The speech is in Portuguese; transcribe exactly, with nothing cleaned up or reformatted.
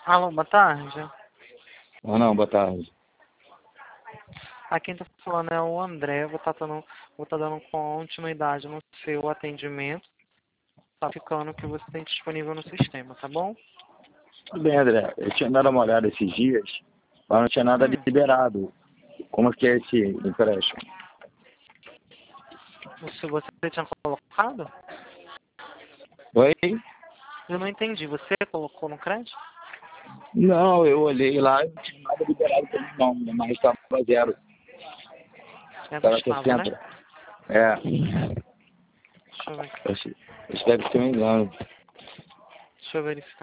Alô, boa tarde. Ou não, boa tarde. Aqui quem tá falando é o André. Vou estar dando, vou tá dando continuidade no seu atendimento, tá ficando o que você tem disponível no sistema, tá bom? Tudo bem, André. Eu tinha dado uma olhada esses dias, mas não tinha nada Hum. liberado. Como que é esse empréstimo? Se você tinha colocado? Oi? Eu não entendi. Você colocou no crédito? Não, eu olhei lá e não tinha nada liberado pra mim, não. Mas estava zero. É Estava Gustavo, né? sessenta. É. Deixa eu ver aqui. Isso isso deve ser um engano. Deixa eu verificar.